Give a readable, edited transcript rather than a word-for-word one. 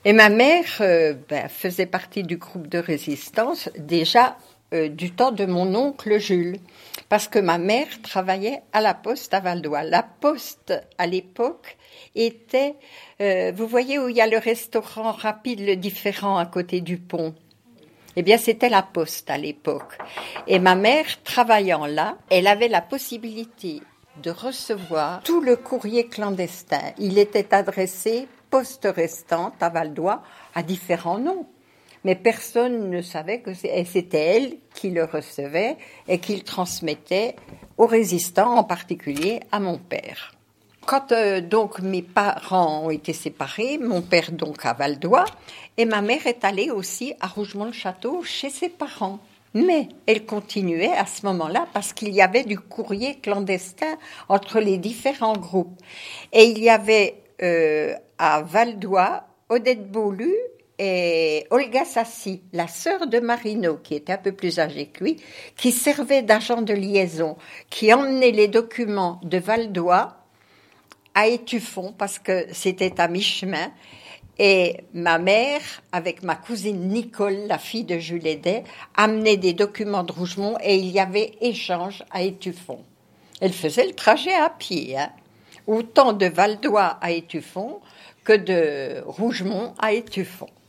Et ma mère faisait partie du groupe de résistance déjà du temps de mon oncle Jules. Parce que ma mère travaillait à la Poste à Val-d'Oie. La Poste, à l'époque, était... vous voyez où il y a le restaurant rapide, le Différend, à côté du pont. Eh bien, c'était la Poste à l'époque. Et ma mère, travaillant là, elle avait la possibilité de recevoir tout le courrier clandestin. Il était adressé Poste restante à Val-d'Oie à différents noms. Mais personne ne savait que c'était elle qui le recevait et qui le transmettait aux résistants, en particulier à mon père. Quand donc mes parents ont été séparés, mon père donc à Val-d'Oie, et ma mère est allée aussi à Rougemont-le-Château chez ses parents. Mais elle continuait à ce moment-là parce qu'il y avait du courrier clandestin entre les différents groupes. Et il y avait à Val-d'Oie Odette Beaulieu et Olga Sassi, la sœur de Marino, qui était un peu plus âgée que lui, qui servait d'agent de liaison, qui emmenait les documents de Val-d'Oie à Étueffont, parce que c'était à mi-chemin. Et ma mère, avec ma cousine Nicole, la fille de Jules Hédet, amenait des documents de Rougemont et il y avait échange à Étueffont. Elle faisait le trajet à pied, autant de Val-d'Oie à Étueffont que de Rougemont à Étueffont.